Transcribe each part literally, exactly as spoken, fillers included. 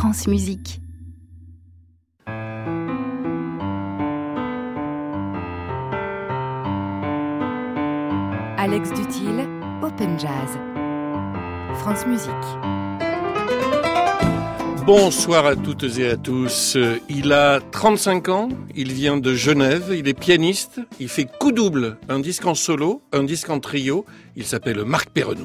France Musique. Alex Duthil, Open Jazz. France Musique. Bonsoir à toutes et à tous. Il a trente-cinq ans, il vient de Genève, il est pianiste, il fait coup double, un disque en solo, un disque en trio, il s'appelle Marc Perrenou.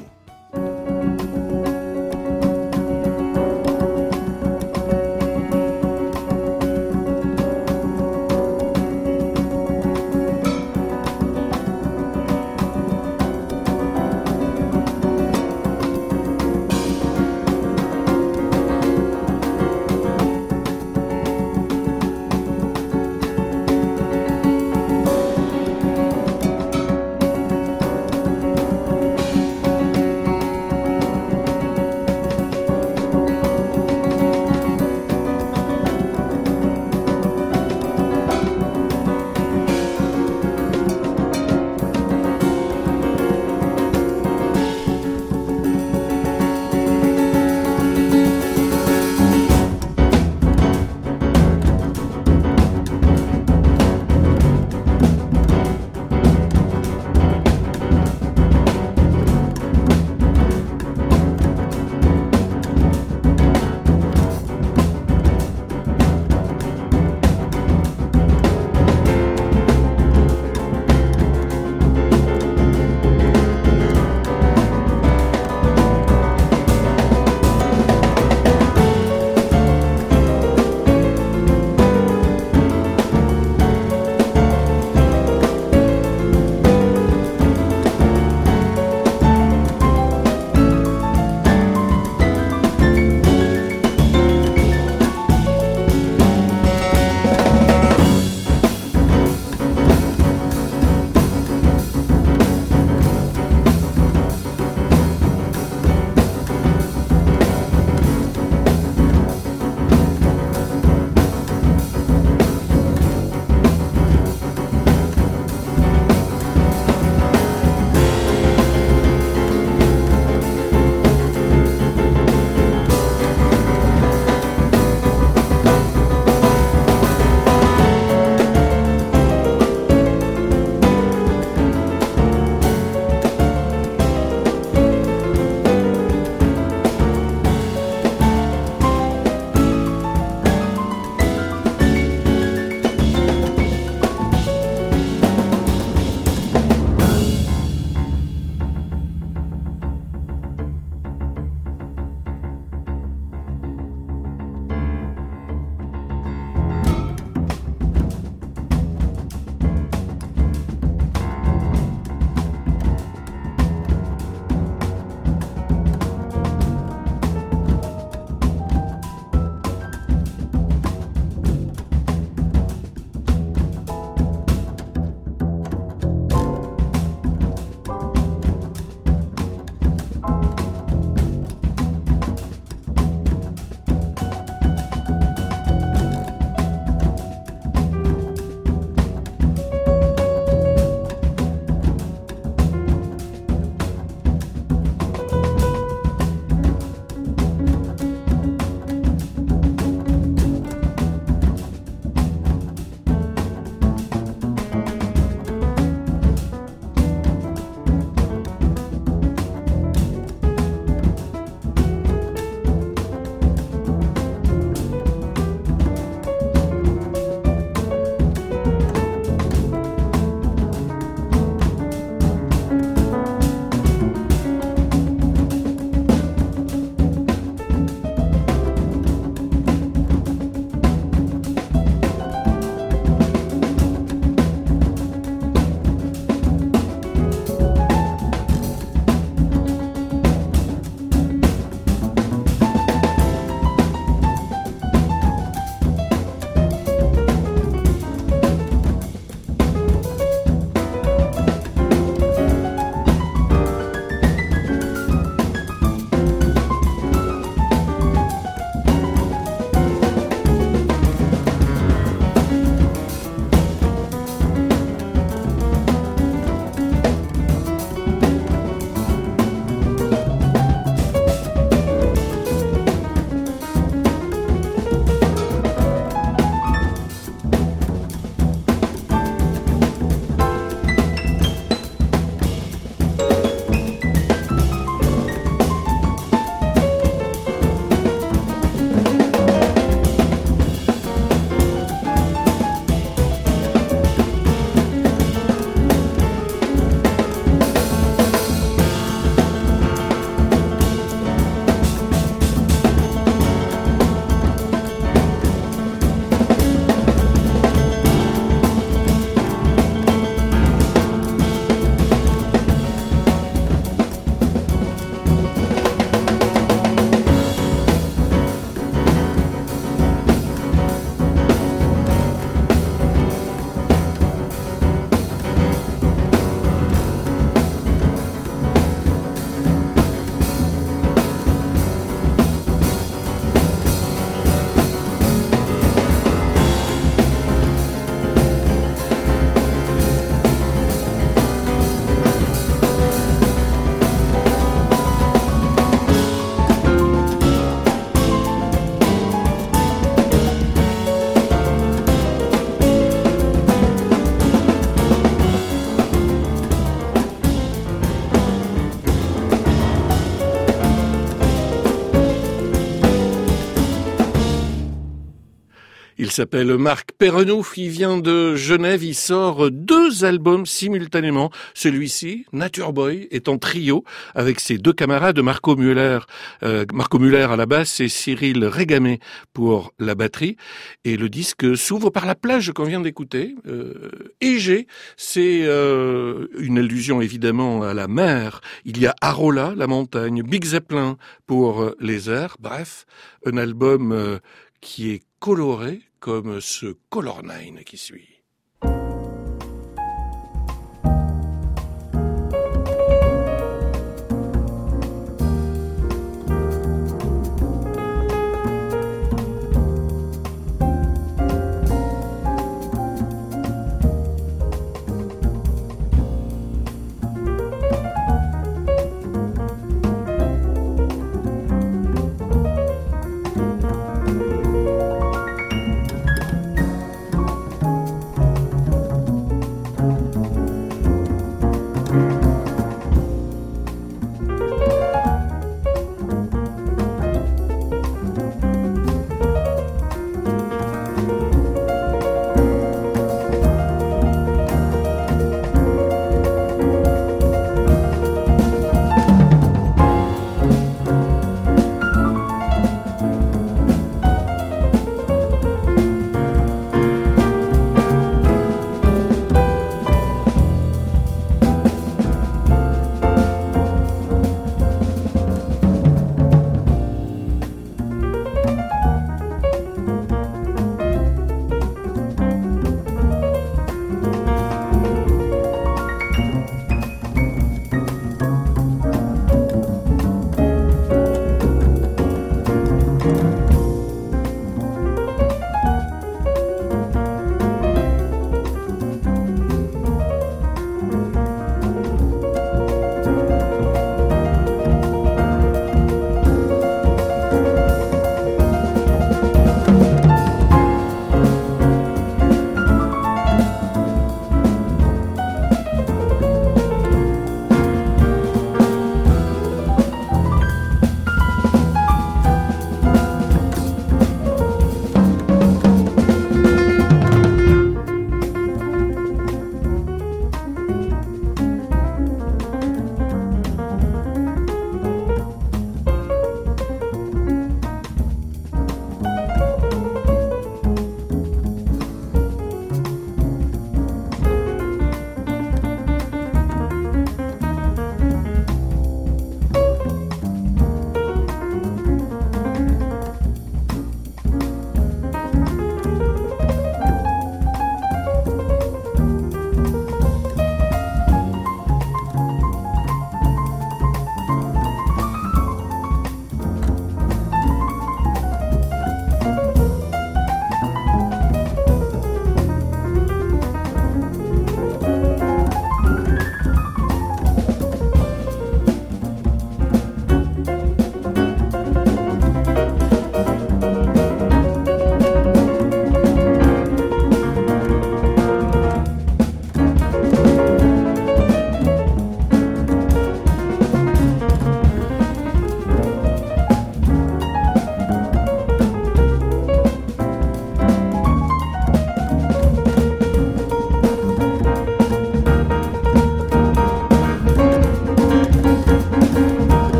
Il s'appelle Marc Perrenouf, il vient de Genève, il sort deux albums simultanément. Celui-ci, Nature Boy, est en trio avec ses deux camarades, Marco Müller, euh, Marco Müller à la basse et Cyril Régamé pour la batterie. Et le disque s'ouvre par la plage qu'on vient d'écouter. Euh, Égée, c'est euh, une allusion évidemment à la mer. Il y a Arola, la montagne, Big Zeppelin pour les airs. Bref, un album euh, qui est coloré comme ce Color Nine qui suit.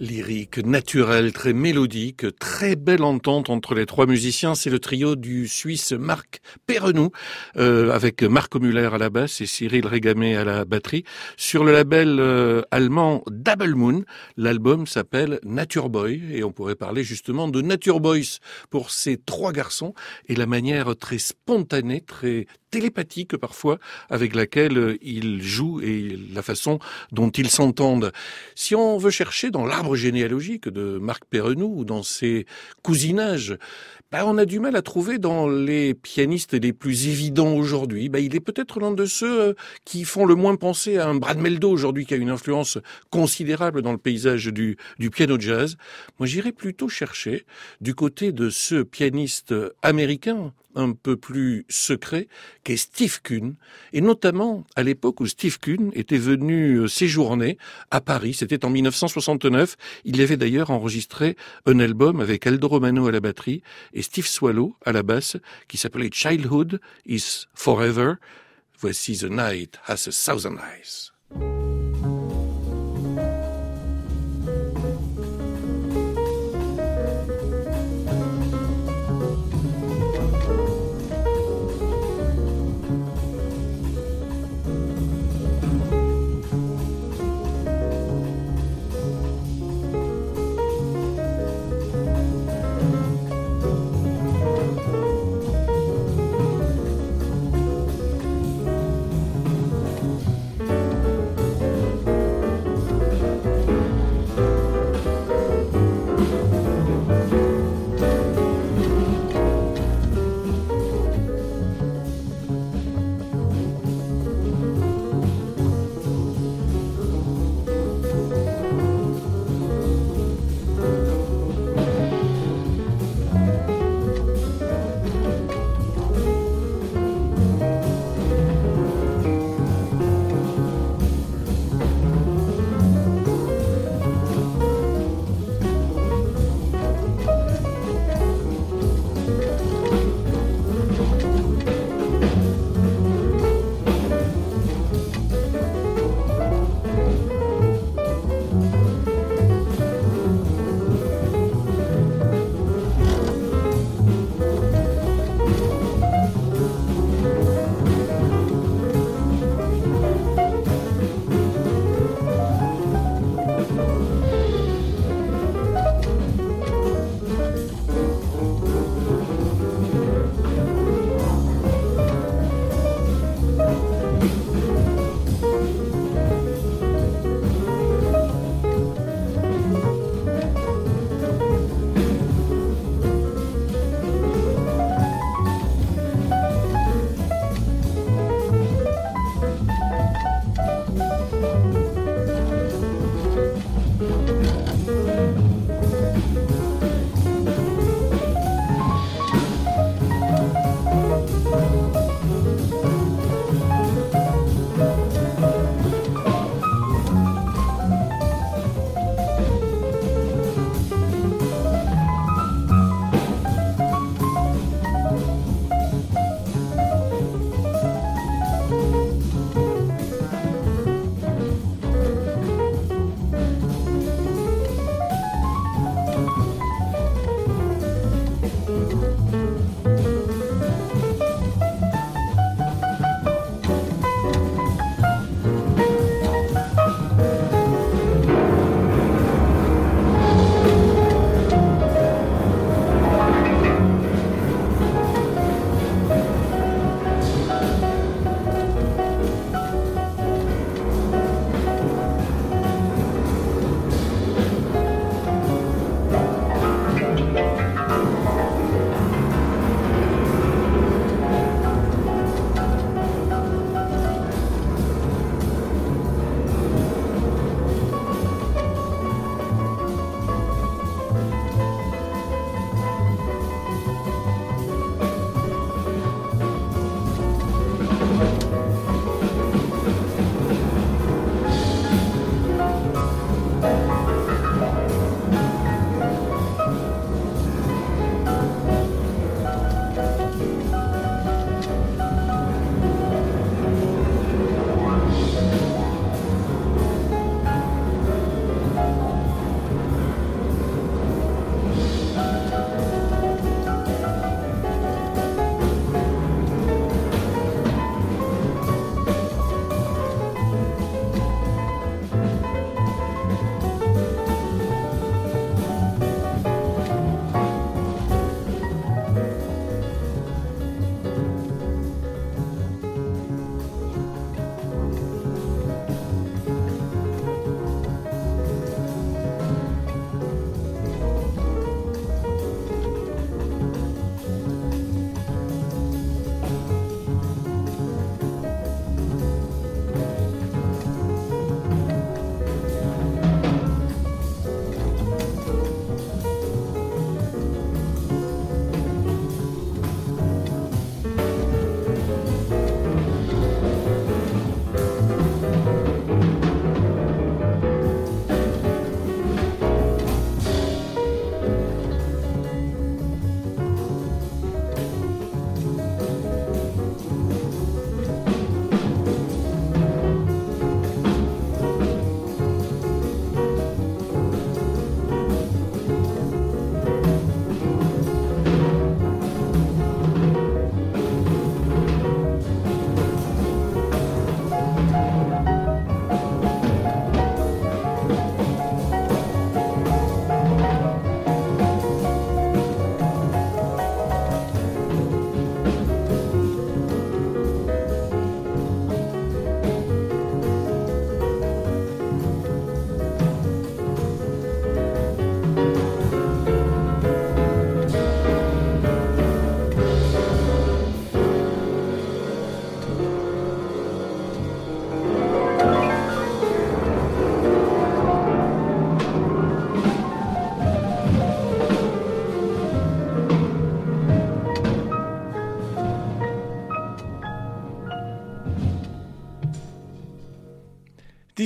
Lyrique, naturel, très mélodique, très belle entente entre les trois musiciens. C'est le trio du Suisse Marc Perrenou, euh, avec Marco Müller à la basse et Cyril Régamé à la batterie. Sur le label euh, allemand Double Moon, l'album s'appelle Nature Boy et on pourrait parler justement de Nature Boys pour ces trois garçons et la manière très spontanée, très télépathique parfois avec laquelle ils jouent et la façon dont ils s'entendent. Si on veut chercher dans l'arbre généalogique de Marc Perrenou ou dans ses cousinages, bah on a du mal à trouver dans les pianistes les plus évidents aujourd'hui. Bah il est peut-être l'un de ceux qui font le moins penser à un Brad Mehldau aujourd'hui qui a une influence considérable dans le paysage du, du piano jazz. Moi j'irais plutôt chercher du côté de ce pianiste américain un peu plus secret, qu'est Steve Kuhn, et notamment à l'époque où Steve Kuhn était venu séjourner à Paris, c'était en mille neuf cent soixante-neuf, il y avait d'ailleurs enregistré un album avec Aldo Romano à la batterie et Steve Swallow à la basse, qui s'appelait Childhood is Forever. Voici The Night Has a Thousand Eyes.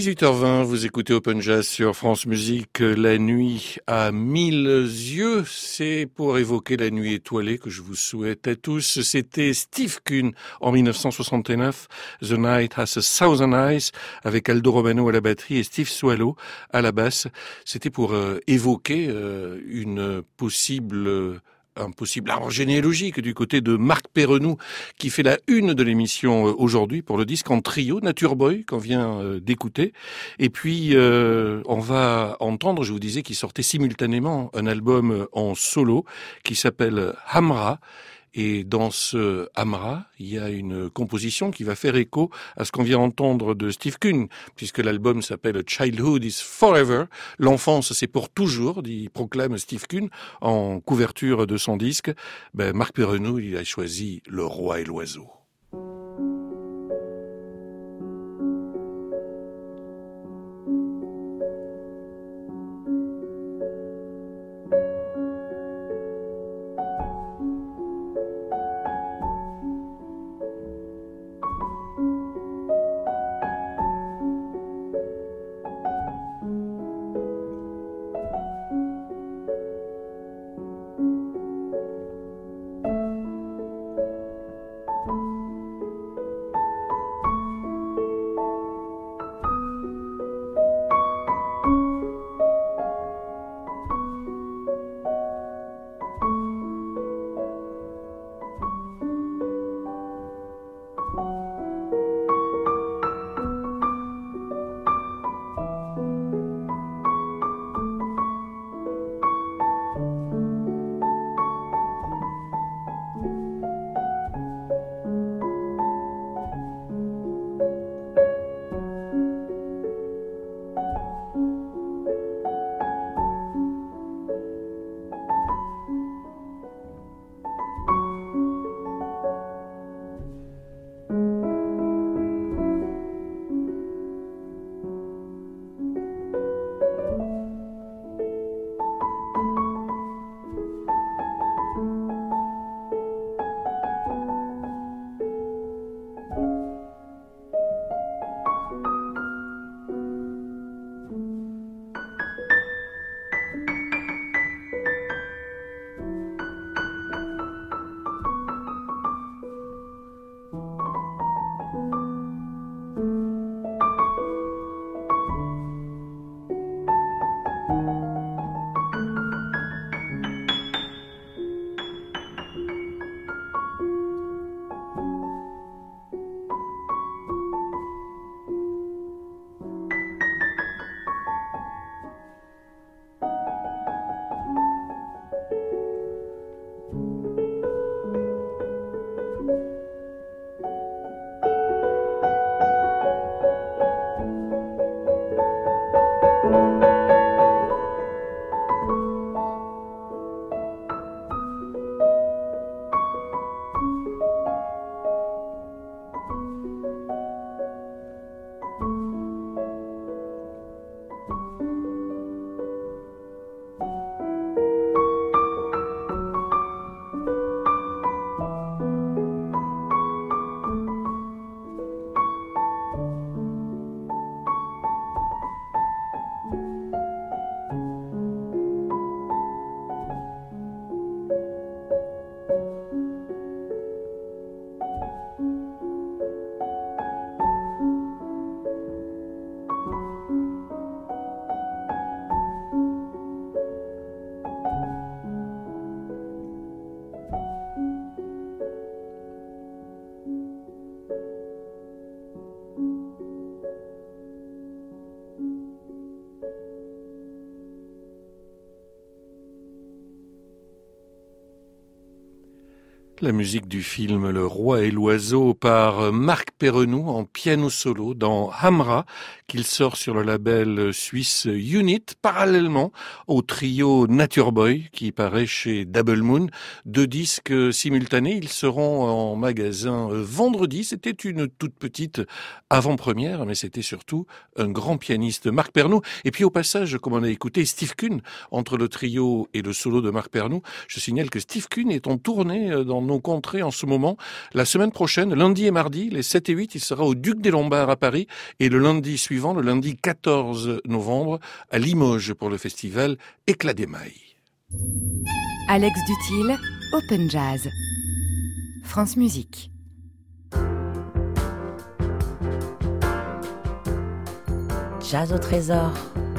dix-huit heures vingt, vous écoutez Open Jazz sur France Musique. La nuit à mille yeux, c'est pour évoquer la nuit étoilée que je vous souhaite à tous. C'était Steve Kuhn en mille neuf cent soixante-neuf, The Night Has a Thousand Eyes, avec Aldo Romano à la batterie et Steve Swallow à la basse. C'était pour euh, évoquer euh, une possible... Euh, un possible arbre généalogique du côté de Marc Perrenoud, qui fait la une de l'émission aujourd'hui pour le disque en trio, Nature Boy, qu'on vient d'écouter. Et puis, euh, on va entendre, je vous disais, qu'il sortait simultanément un album en solo qui s'appelle Hamra. Et dans ce Hamra, il y a une composition qui va faire écho à ce qu'on vient d'entendre de Steve Kuhn, puisque l'album s'appelle Childhood is Forever. L'enfance, c'est pour toujours, dit, proclame Steve Kuhn en couverture de son disque. Ben, Marc Perrenoud, il a choisi Le Roi et l'Oiseau. La musique du film Le Roi et l'Oiseau par Marc Perrenoud en piano solo dans Hamra, qu'il sort sur le label suisse Unit, parallèlement au trio Nature Boy qui paraît chez Double Moon. Deux disques simultanés, ils seront en magasin vendredi. C'était une toute petite avant-première, mais c'était surtout un grand pianiste, Marc Perrenoud. Et puis au passage, comme on a écouté Steve Kuhn, entre le trio et le solo de Marc Perrenoud, je signale que Steve Kuhn est en tournée dans nos contrées en ce moment. La semaine prochaine, lundi et mardi, les sept et huit, il sera au Duc des Lombards à Paris et le lundi suivant, le lundi quatorze novembre, à Limoges pour le festival Éclat d'émail. Alex Dutil, Open Jazz. France Musique. Jazz au trésor.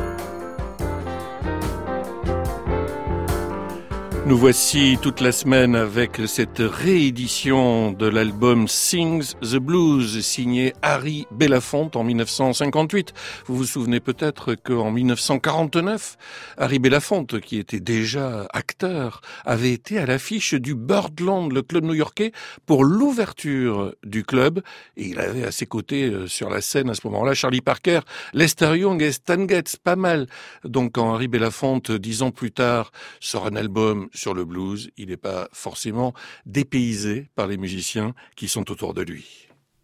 Nous voici toute la semaine avec cette réédition de l'album Sings the Blues signé Harry Belafonte en dix-neuf cent cinquante-huit. Vous vous souvenez peut-être qu'en dix-neuf cent quarante-neuf, Harry Belafonte, qui était déjà acteur, avait été à l'affiche du Birdland, le club new-yorkais, pour l'ouverture du club. Et il avait à ses côtés sur la scène à ce moment-là Charlie Parker, Lester Young et Stan Getz, pas mal. Donc quand Harry Belafonte, dix ans plus tard, sort un album sur le blues, il n'est pas forcément dépaysé par les musiciens qui sont autour de lui.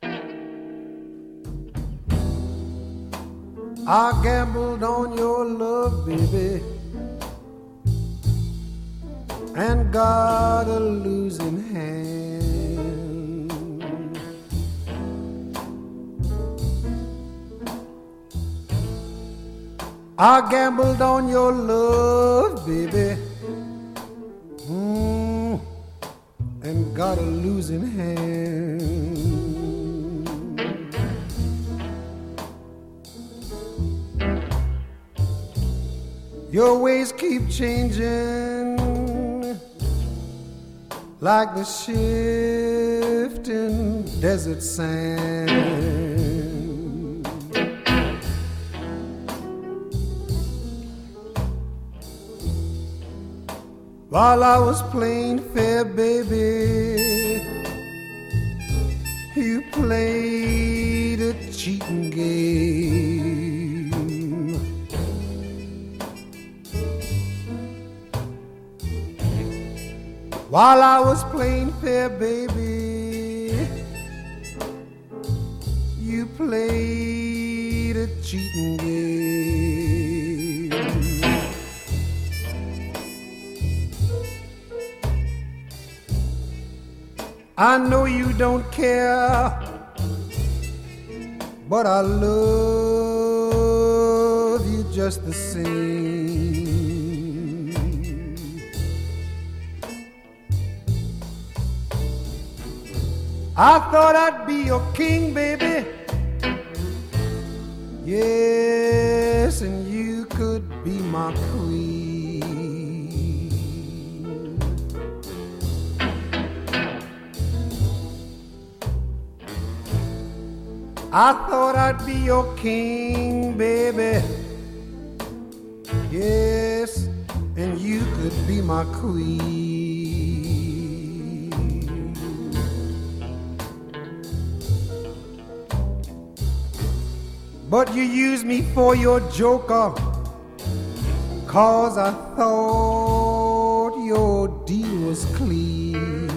I gambled on your love, baby, and got a losing hand. I gambled on your love, baby, Mm, and got a losing hand. Your ways keep changing like the shifting desert sand. While I was playing fair, baby, you played a cheating game. While I was playing fair, baby, you played a cheating game. I know you don't care, but I love you just the same. I thought I'd be your king, baby. Yes, and you could be my queen. I thought I'd be your king, baby. Yes, and you could be my queen. But you used me for your joker, 'cause I thought your deal was clean.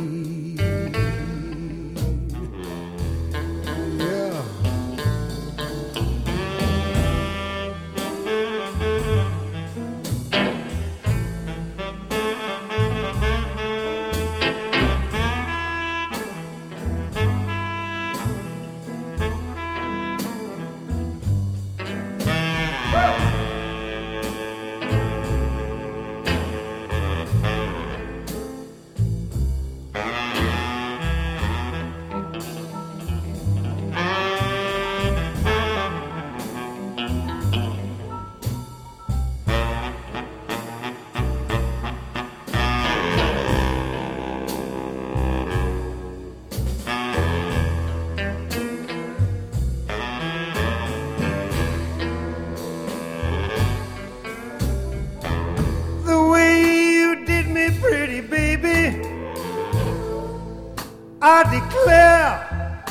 I declare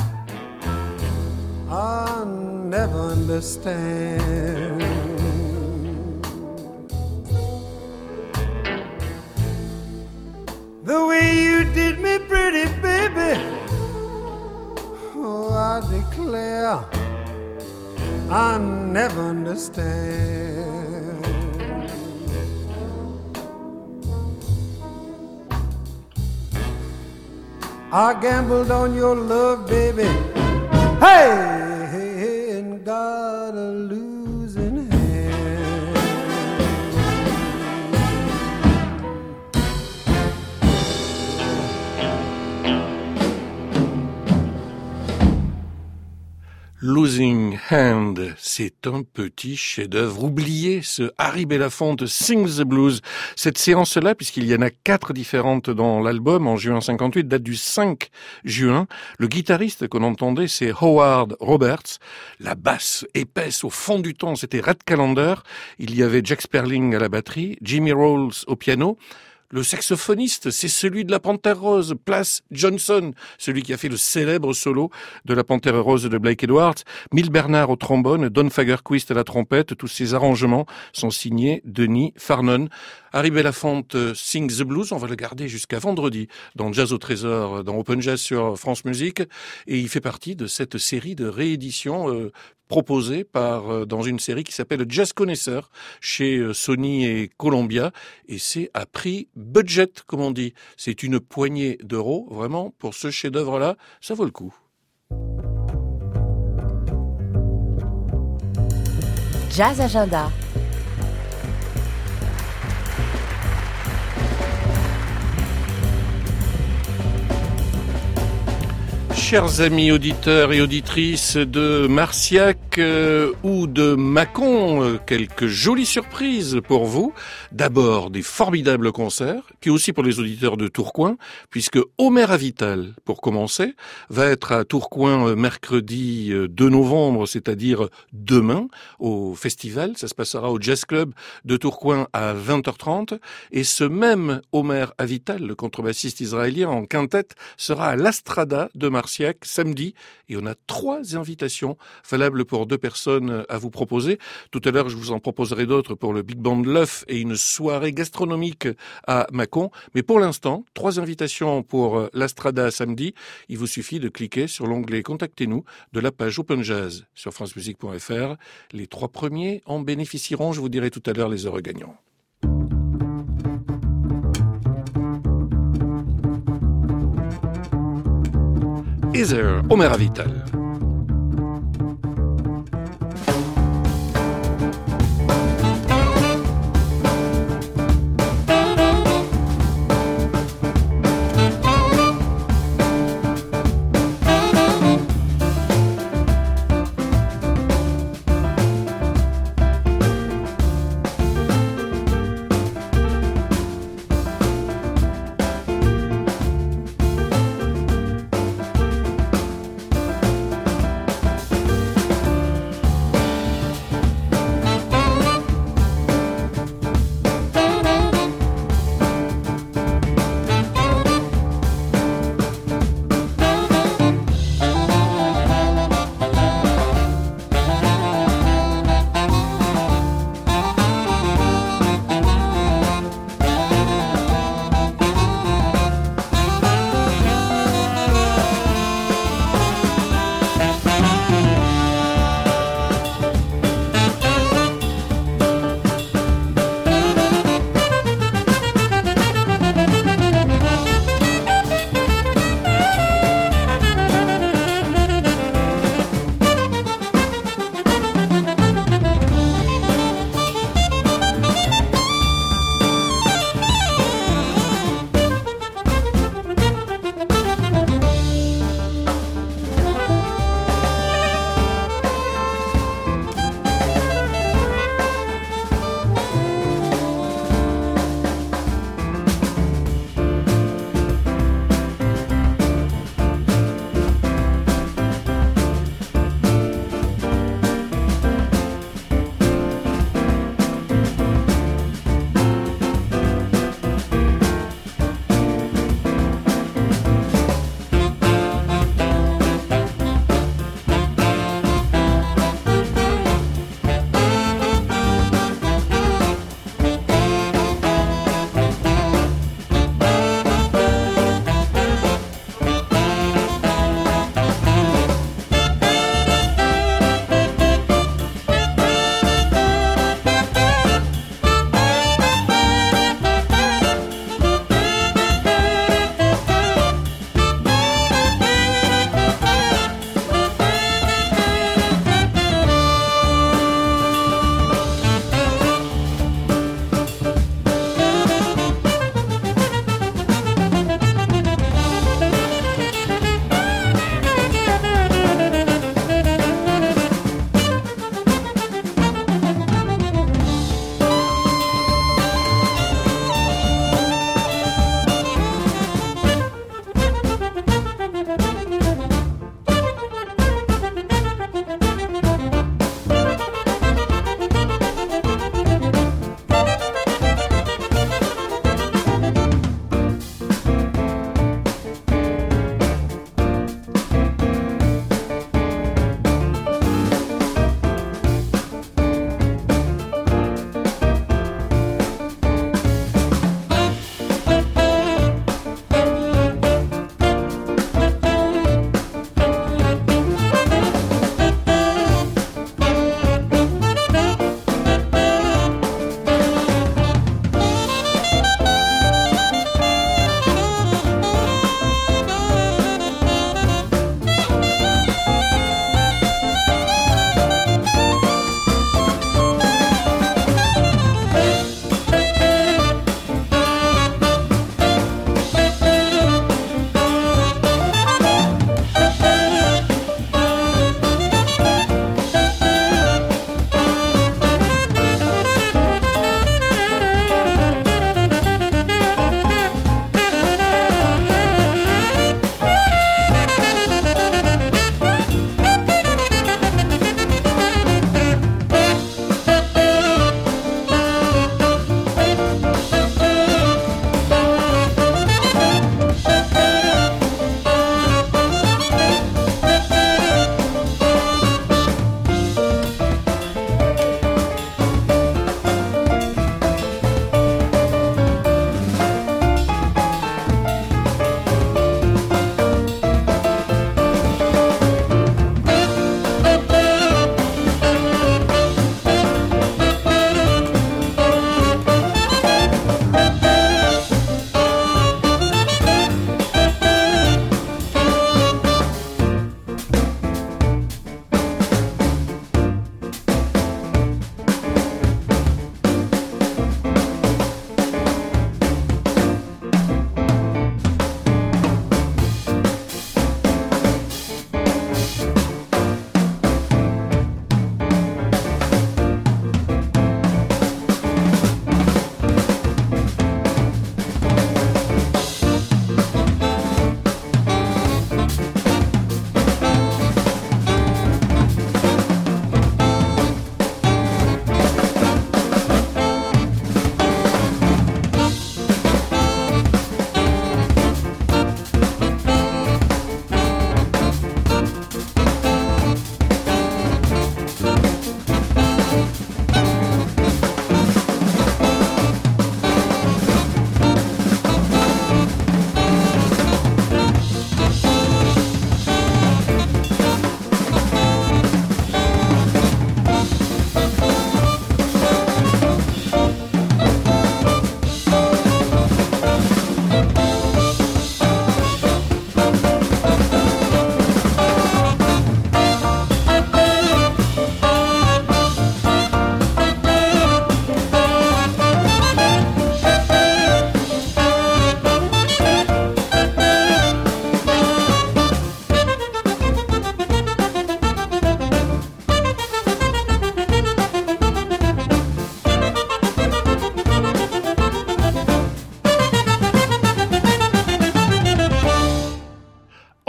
I'll never understand. The way you did me, pretty baby, oh, I declare I'll never understand. I gambled on your love, baby. Hey, hey, hey, and got a losing hand. Losing Hand, c'est un petit chef-d'œuvre. Oubliez ce Harry Belafonte Sings the Blues. Cette séance-là, puisqu'il y en a quatre différentes dans l'album, en juin cinquante-huit, date du cinq juin. Le guitariste qu'on entendait, c'est Howard Roberts. La basse épaisse au fond du temps, c'était Red Callender. Il y avait Jack Sperling à la batterie, Jimmy Rolls au piano. Le saxophoniste, c'est celui de la Panthère Rose, Plas Johnson, celui qui a fait le célèbre solo de la Panthère Rose de Blake Edwards. Mill Bernard au trombone, Don Fagerquist à la trompette. Tous ces arrangements sont signés Denis Farnon. Harry Belafonte Sings the Blues, on va le garder jusqu'à vendredi dans Jazz au Trésor, dans Open Jazz sur France Musique. Et il fait partie de cette série de rééditions euh, proposée par, euh, dans une série qui s'appelle Jazz Connaisseur chez euh, Sony et Columbia. Et c'est à prix budget, comme on dit. C'est une poignée d'euros, vraiment, pour ce chef-d'œuvre-là, ça vaut le coup. Jazz Agenda. Chers amis auditeurs et auditrices de Marciac euh, ou de Mâcon, euh, quelques jolies surprises pour vous. D'abord, des formidables concerts, puis aussi pour les auditeurs de Tourcoing, puisque Omer Avital, pour commencer, va être à Tourcoing euh, mercredi euh, deux novembre, c'est-à-dire demain, au festival. Ça se passera au Jazz Club de Tourcoing à vingt heures trente. Et ce même Omer Avital, le contrebassiste israélien en quintette, sera à l'Astrada de Marciac samedi, et on a trois invitations valables pour deux personnes à vous proposer. Tout à l'heure, je vous en proposerai d'autres pour le Big Band L'Œuf et une soirée gastronomique à Mâcon. Mais pour l'instant, trois invitations pour l'Astrada samedi. Il vous suffit de cliquer sur l'onglet Contactez-nous de la page Open Jazz sur france musique point f r. Les trois premiers en bénéficieront. Je vous dirai tout à l'heure les heureux gagnants. Heather, Omer Avital.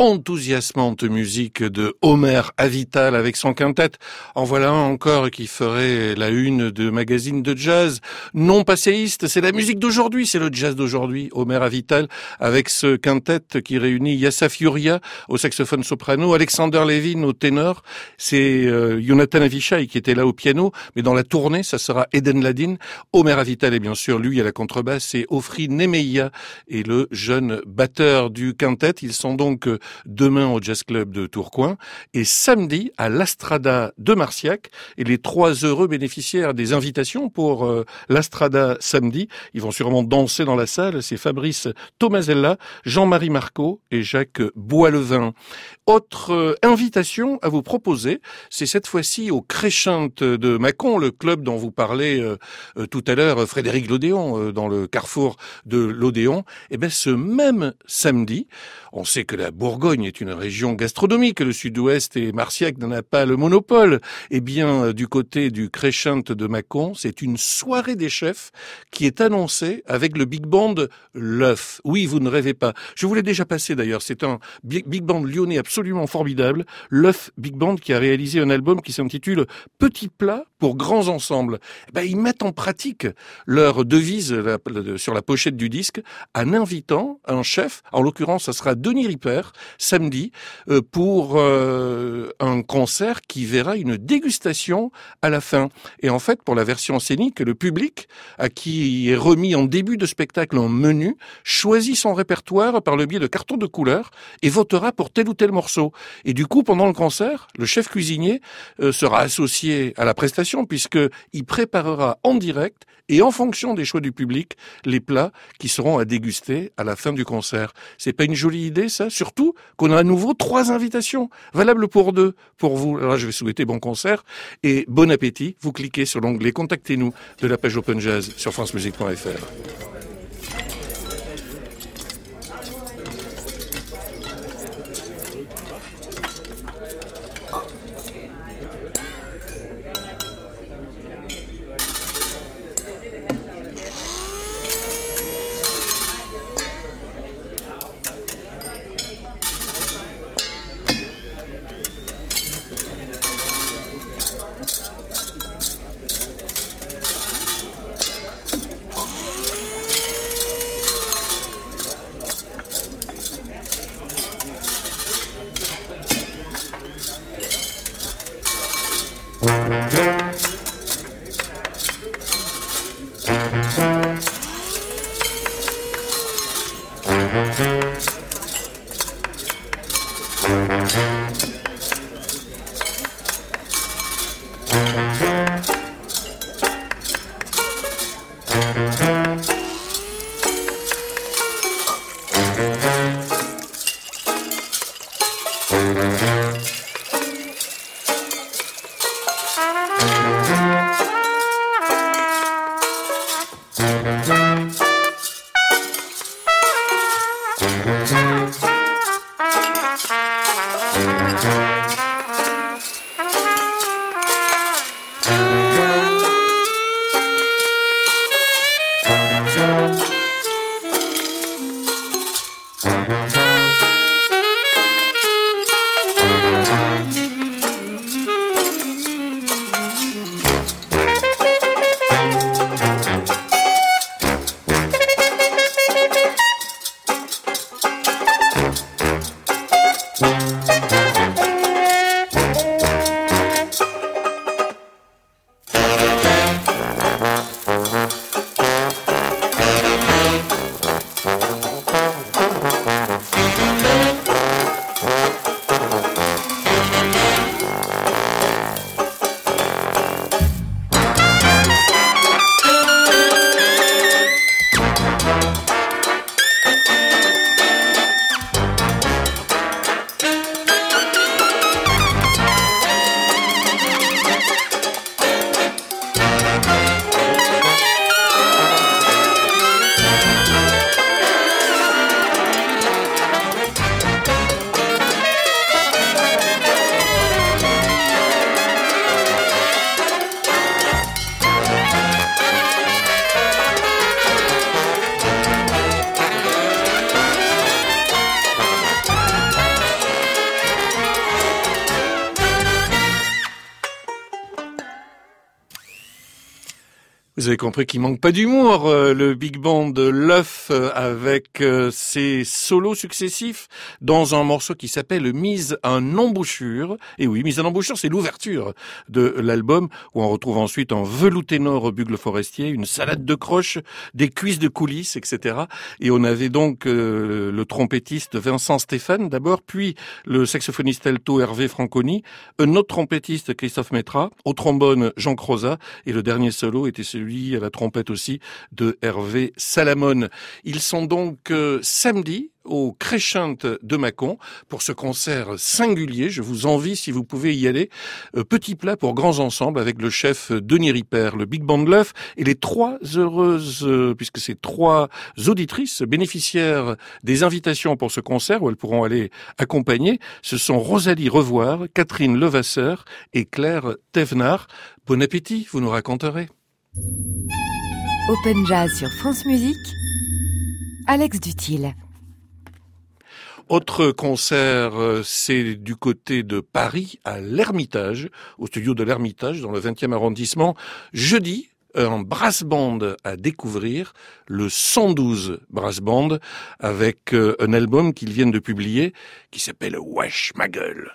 enthousiasmante musique de Homer Avital avec son quintet. En voilà un encore qui ferait la une de magazine de jazz non passéiste. C'est la musique d'aujourd'hui, c'est le jazz d'aujourd'hui. Homer Avital avec ce quintet qui réunit Yassa Furia au saxophone soprano, Alexander Levin au ténor. C'est euh, Jonathan Avishai qui était là au piano, mais dans la tournée, ça sera Eden Ladin. Homer Avital est bien sûr lui à la contrebasse et Ofri Nemeia est le jeune batteur du quintet. Ils sont donc demain au Jazz Club de Tourcoing et samedi à l'Astrada de Marciac. Et les trois heureux bénéficiaires des invitations pour euh, l'Astrada samedi, ils vont sûrement danser dans la salle. C'est Fabrice Tomasella, Jean-Marie Marco et Jacques Boislevin. Autre euh, invitation à vous proposer, c'est cette fois-ci au Crescent de Mâcon, le club dont vous parlez euh, euh, tout à l'heure, Frédéric Lodéon, euh, dans le carrefour de l'Odéon. Et bien ce même samedi, on sait que la Bourgogne est une région gastronomique, le Sud-Ouest et Marciac n'en a pas le monopole. Eh bien, du côté du Crescent de Mâcon, c'est une soirée des chefs qui est annoncée avec le big band L'Œuf. Oui, vous ne rêvez pas. Je vous l'ai déjà passé d'ailleurs, c'est un big band lyonnais absolument formidable, L'Œuf Big Band, qui a réalisé un album qui s'intitule Petits plats pour grands ensembles. Eh ben, ils mettent en pratique leur devise la, la, sur la pochette du disque en invitant un chef, en l'occurrence ça sera Denis Ripper, samedi, euh, pour euh, un concert qui verra une dégustation à la fin. Et en fait, pour la version scénique, le public, à qui est remis en début de spectacle un menu, choisit son répertoire par le biais de cartons de couleur et votera pour tel ou tel morceau. Et du coup, pendant le concert, le chef cuisinier euh, sera associé à la prestation puisqu'il préparera en direct et en fonction des choix du public les plats qui seront à déguster à la fin du concert. C'est pas une jolie idée, ça? Surtout qu'on a à nouveau trois invitations, valables pour deux, pour vous. Alors là, je vais souhaiter bon concert et bon appétit. Vous cliquez sur l'onglet « Contactez-nous » de la page Open Jazz sur france musique point f r. Vous avez compris qu'il manque pas d'humour, euh, le big band de L'Œuf euh, avec euh, ses solos successifs dans un morceau qui s'appelle Mise en embouchure. Et oui, Mise en embouchure, c'est l'ouverture de l'album où on retrouve ensuite un velouté nord bugle forestier, une salade de croches, des cuisses de coulisses, et cetera. Et on avait donc euh, le trompettiste Vincent Stéphane d'abord, puis le saxophoniste alto Hervé Franconi, un autre trompettiste Christophe Métra, au trombone Jean Crozat, et le dernier solo était celui à la trompette aussi de Hervé Salamone. Ils sont donc euh, samedi au Crescent de Mâcon pour ce concert singulier. Je vous envie si vous pouvez y aller. Euh, petit plat pour grands ensembles avec le chef Denis Ripert, le Big Band de L'Œuf et les trois heureuses, euh, puisque c'est trois auditrices bénéficiaires des invitations pour ce concert où elles pourront aller accompagner. Ce sont Rosalie Revoir, Catherine Levasseur et Claire Thévenard. Bon appétit, vous nous raconterez. Open Jazz sur France Musique, Alex Dutil. Autre concert, c'est du côté de Paris, à l'Ermitage, au studio de l'Ermitage, dans le vingtième arrondissement. Jeudi, un brass band à découvrir, le cent douze Brass Band, avec un album qu'ils viennent de publier, qui s'appelle Wesh ma gueule.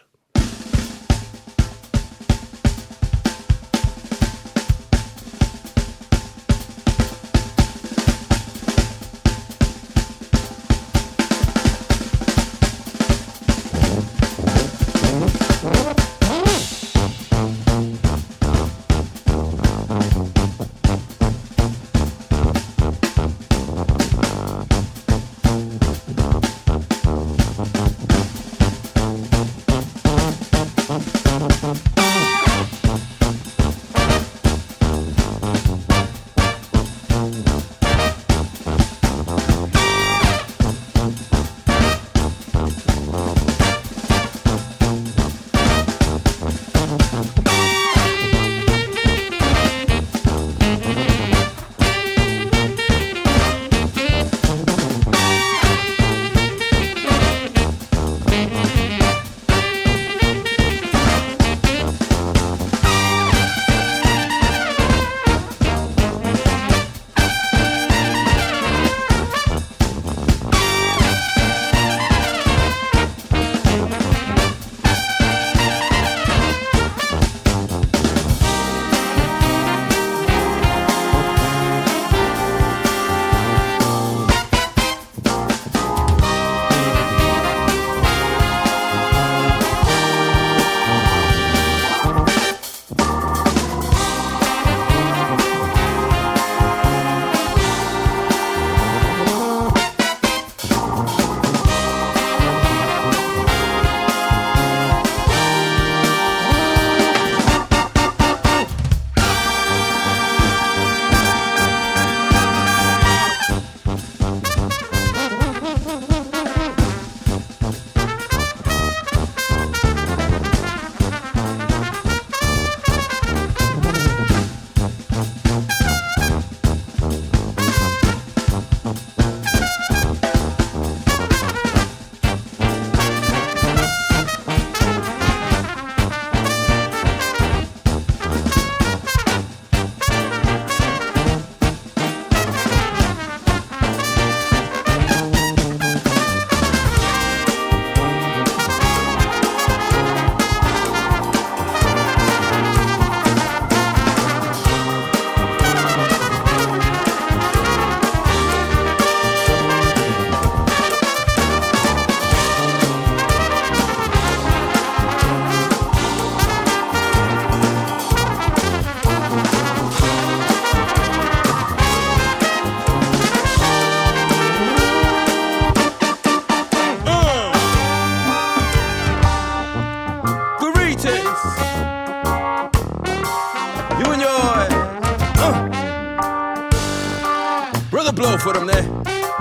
blow for them there.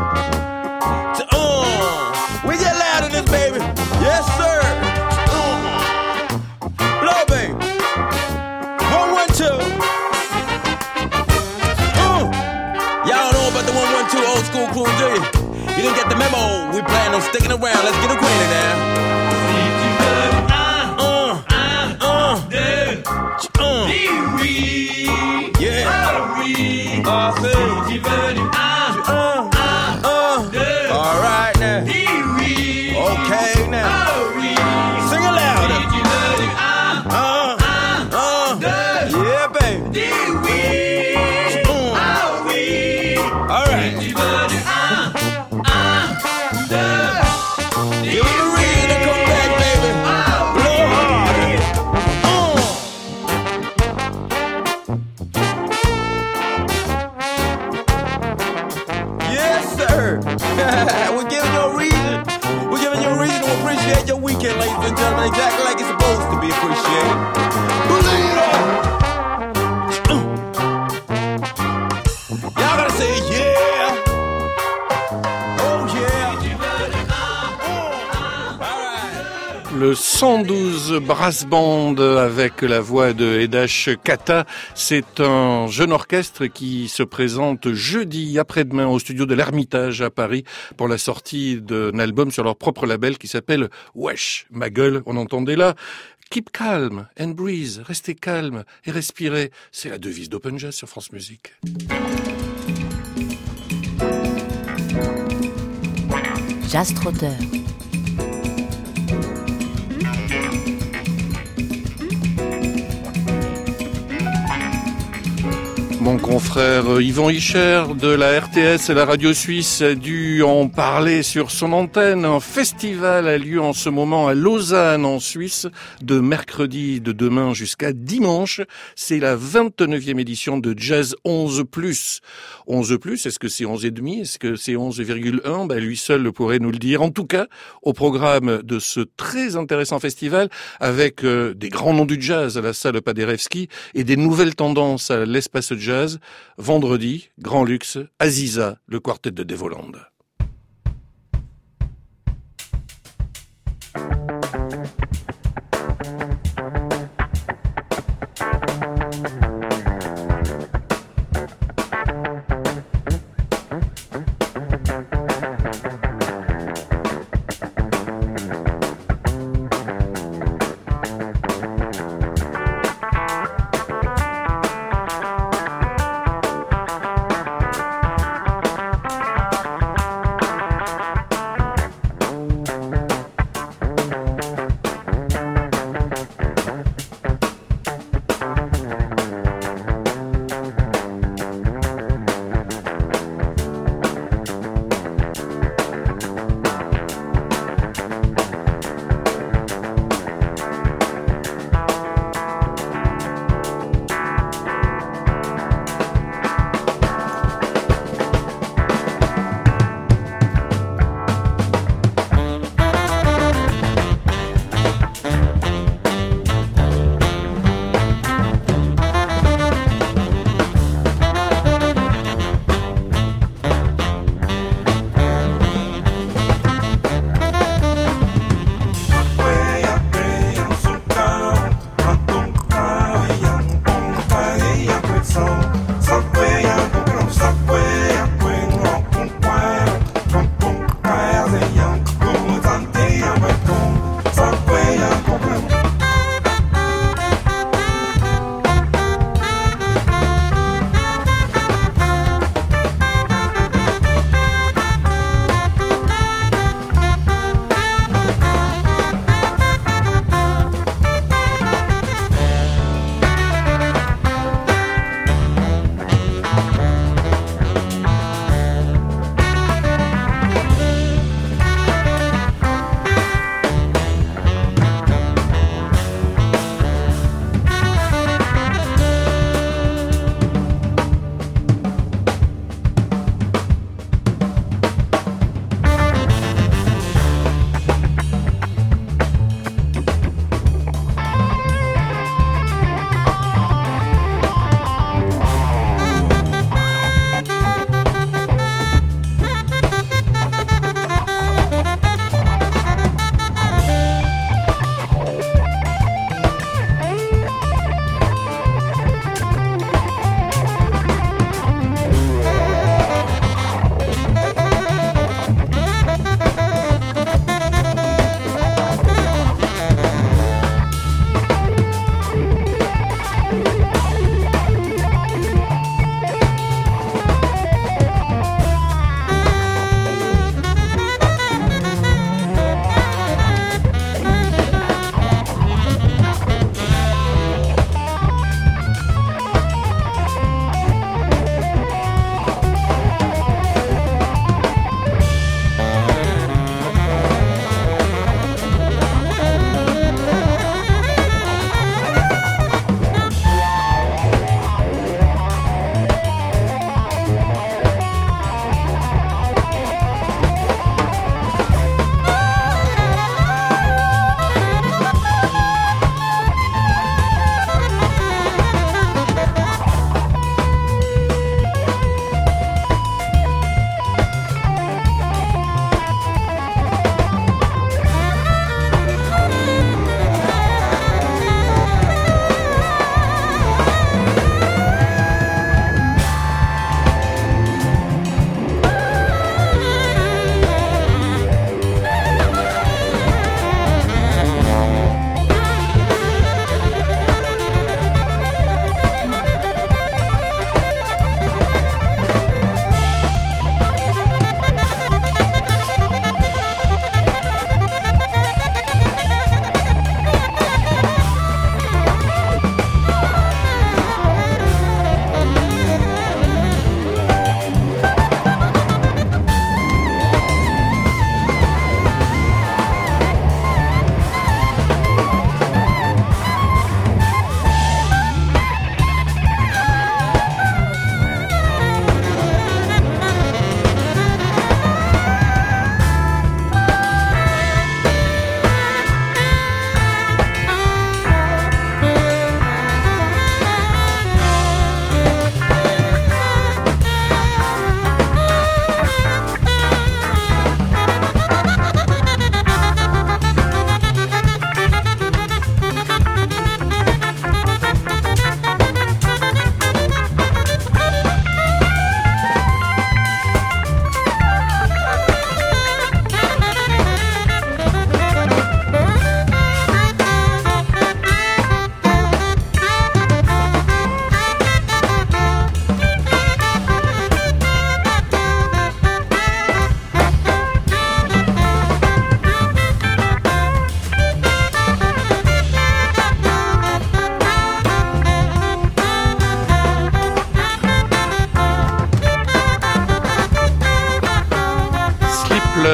To, uh, we get loud in this, baby. Yes, sir. Uh, blow, baby. One, one, two. Uh, y'all know about the one, one, two old school crew, do you? You didn't get the memo. We plan on sticking around. Let's get acquainted now. Uh, uh, uh, yeah. Ah, c'est. J'ai venu un, Un, un, un. deux. All right now. Dis oui. Okay now. Oh oui. Sing it louder. J'ai venu un, Un, un, un. deux. Yeah, baby. Dis oui. Mm. Oh oui. All right. J'ai venu un, un, deux. Dis Give me the reason to come back, baby. Blow harder. Mm. Yes, sir. We're giving you a reason. We're giving you a reason to appreciate your weekend, ladies and gentlemen, exactly like it's supposed to be appreciated. Believe it. Y'all gotta say yeah. Oh yeah. Mm. All right. Le cent douze Brass Band avec la voix de Edash Kata, c'est un jeune orchestre qui se présente jeudi après-demain au studio de l'Ermitage à Paris pour la sortie d'un album sur leur propre label qui s'appelle Wesh. Ma gueule, on entendait là. Keep calm and breathe, restez calme et respirez. C'est la devise d'Open Jazz sur France Musique. Jazz Trotter. Mon confrère Yvan Hicher de la R T S et la radio suisse a dû en parler sur son antenne. Un festival a lieu en ce moment à Lausanne en Suisse de mercredi de demain jusqu'à dimanche. C'est la vingt-neuvième édition de Jazz onze plus. onze plus, est-ce que c'est onze virgule cinq? Est-ce que c'est onze virgule un? Ben, lui seul pourrait nous le dire. En tout cas, au programme de ce très intéressant festival avec euh, des grands noms du jazz à la salle Paderewski et des nouvelles tendances à l'espace jazz. Vendredi, Grand Luxe, Aziza, le quartet de Devoland.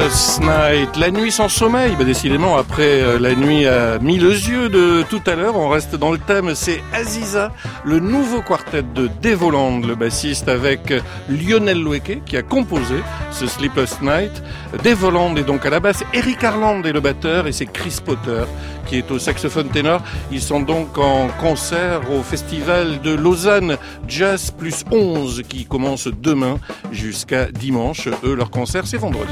Sleepless Night, la nuit sans sommeil. Bah, décidément, après euh, la nuit à mille yeux de tout à l'heure, on reste dans le thème. C'est Aziza, le nouveau quartet de Devoland, le bassiste, avec Lionel Loueke qui a composé ce Sleepless Night. Devoland est donc à la basse, Eric Harland est le batteur et c'est Chris Potter qui est au saxophone ténor. Ils sont donc en concert au festival de Lausanne Jazz plus onze qui commence demain jusqu'à dimanche. Eux, leur concert, c'est vendredi.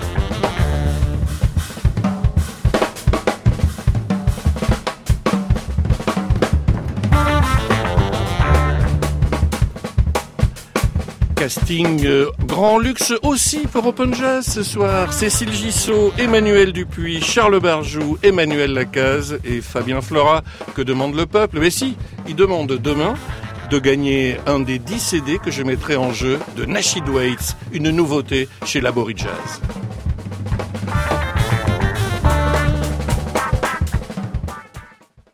Casting euh, grand luxe aussi pour Open Jazz ce soir. Cécile Gissot, Emmanuel Dupuis, Charles Barjou, Emmanuel Lacaze et Fabien Flora. Que demande le peuple? Mais si, il demande demain de gagner un des dix C D que je mettrai en jeu de Nasheed Waits, une nouveauté chez Laborie Jazz.